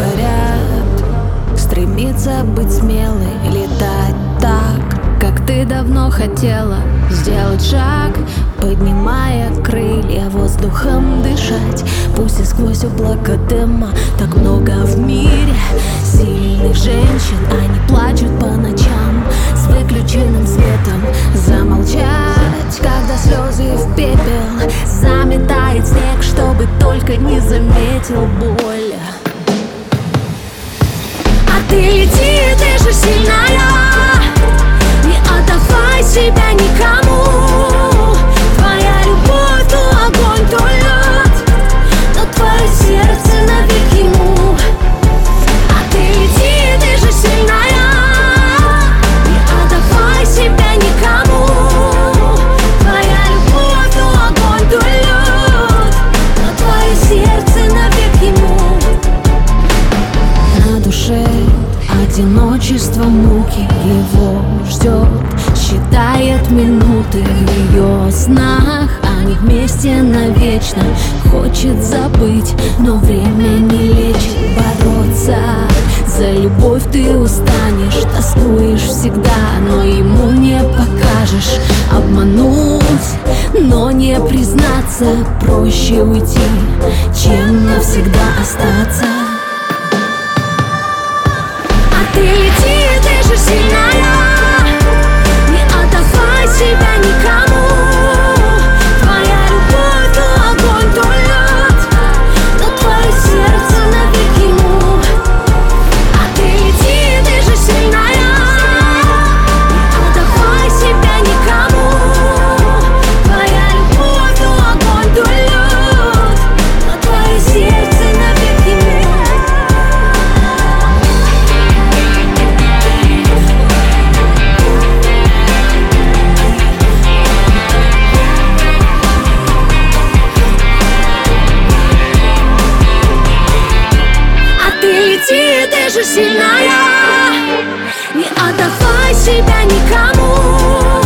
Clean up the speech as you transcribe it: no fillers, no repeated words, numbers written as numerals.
говорят, стремиться быть смелой, летать так, как ты давно хотела. Сделать шаг, поднимая крылья, воздухом дышать. Пусть и сквозь облако дыма. Так много в мире сильных женщин, они плачут по ночам с выключенным светом. Замолчать, когда слезы в пепел заметает снег, чтобы только не заметил боль. А ты лети, ты же сильная, не отдавай себя никому. Твоя любовь, то огонь, то лед, но твое сердце навек ему. А ты лети, ты же сильная, не отдавай себя никому. Твоя любовь, то огонь, то лед, но твое сердце навек ему. На душе одиночество, муки его ждет, считает минуты в ее снах. Они вместе навечно, хочет забыть, но время не лечит. Бороться за любовь ты устанешь, тоскуешь всегда, но ему не покажешь. Обмануть, но не признаться, проще уйти, чем навсегда остаться. Ты лети, ты же сильная, не отдавай себя никому. Твоя любовь, то огонь, то лед, но твое сердце навек ему. А ты лети, ты же сильная, не отдавай себя никому. Твоя любовь, то огонь, то лед, но твое сердце навек ему. Ты же сильная, не отдавай себя никому.